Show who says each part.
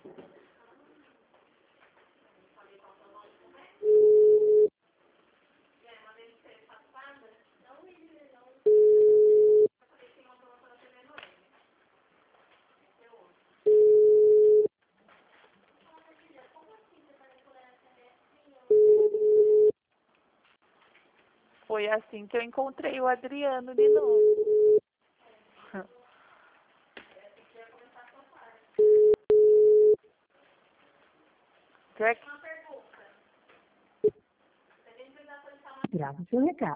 Speaker 1: Foi assim que eu encontrei o Adriano de novo.
Speaker 2: Grave seu recado.